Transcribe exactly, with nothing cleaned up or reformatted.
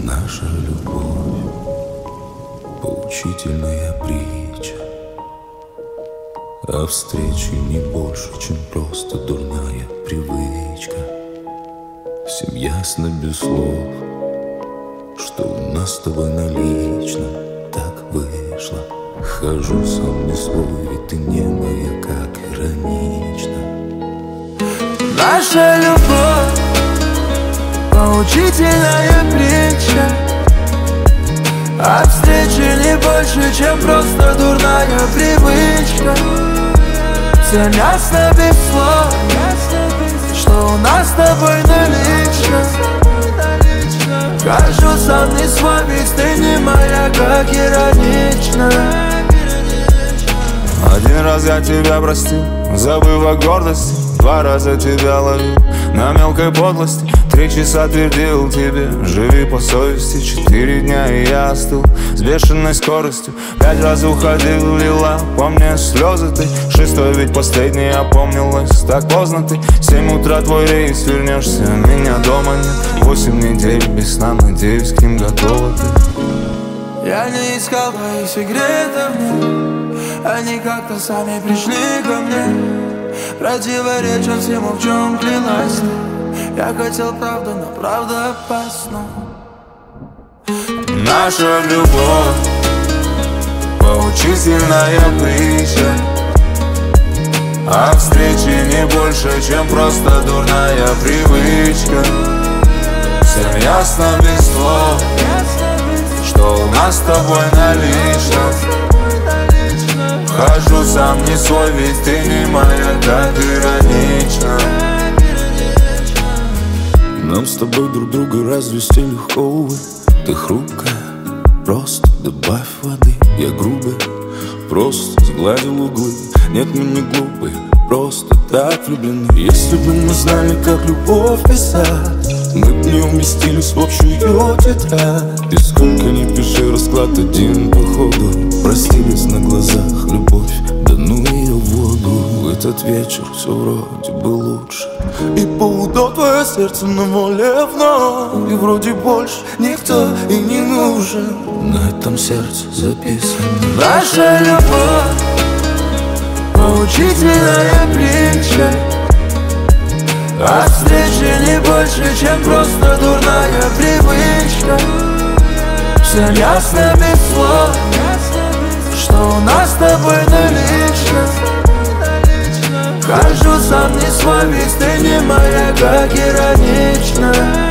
Наша любовь — поучительная притча о встрече не больше, чем просто дурная привычка. Всем ясно без слов, что у нас с тобой налично так вышло. Хожу сам не свой, ведь ты не моя, как иронично. Наша любовь — поучительная притча о встрече не больше, чем просто дурная привычка. Всем ясно без слов, что у нас с тобой налично. Хожу сам не свой, ведь ты не моя, как иронично. Один раз я тебя простил, забыв о гордости. Два раза тебя ловил на мелкой подлости. Три часа твердил тебе, живи по совести. Четыре дня и я остыл с бешеной скоростью. Пять раз уходил, лила по мне слезы ты. Шестой ведь последний опомнилась, так поздно ты. Семь утра твой рейс, вернешься, меня дома нет. Восемь недель без сна, надеюсь, к ним готова ты. Я не искал твоих секретов, нет. Они как-то сами пришли ко мне. Противоречат всему, в чем клялась ты. Я хотел правду, но правда опасна. Наша любовь — поучительная притча о встрече не больше, чем просто дурная привычка. Всем ясно без слов, что у нас с тобой налично. Хожу сам не свой, ведь ты не моя, так иронично. Нам с тобой друг друга развести легко, увы. Ты хрупкая, просто добавь воды. Я грубый, просто сгладил углы. Нет, мы не глупые, просто так влюблены. Если бы мы знали, как любовь писать, мы б не уместились в общую тетрадь. И сколько ни пиши, расклад один походу. Простились на глазах, любовь, да ну ее в воду. В этот вечер все вроде бы лучше. И по УДО твое сердце на воле вновь. И вроде больше никто и не нужен. На этом сердце записано. Наша любовь — поучительная притча о встрече не больше, чем просто дурная привычка. Всем ясно без слов, что у нас с тобой налично. Хожу сам не свой, ведь ты не моя, как иронично.